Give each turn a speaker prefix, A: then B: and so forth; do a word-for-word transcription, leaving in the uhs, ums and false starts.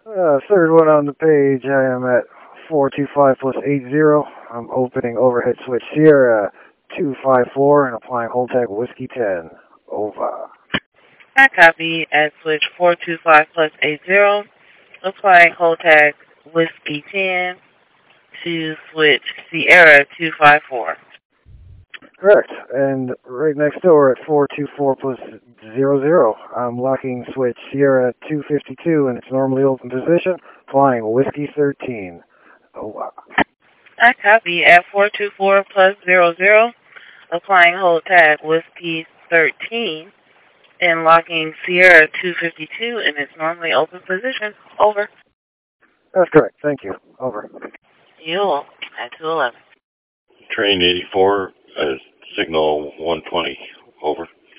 A: Uh, third one on the page, I am at four two five plus eight zero. I'm opening overhead switch Sierra two five four and applying hold tag Whiskey ten. Over.
B: I copy at switch four two five plus eight zero, applying hold tag Whiskey ten to switch Sierra two five four.
A: Correct. And right next door at four two four plus zero zero, I'm locking switch Sierra two fifty-two in its normally open position, applying Whiskey thirteen. Over.
B: I copy at four two four plus zero zero, applying hold tag Whiskey thirteen and locking Sierra two fifty-two in its normally open position. Over.
A: That's correct. Thank you. Over.
B: You at two eleven.
C: Train eighty-four, uh, signal one twenty. Over.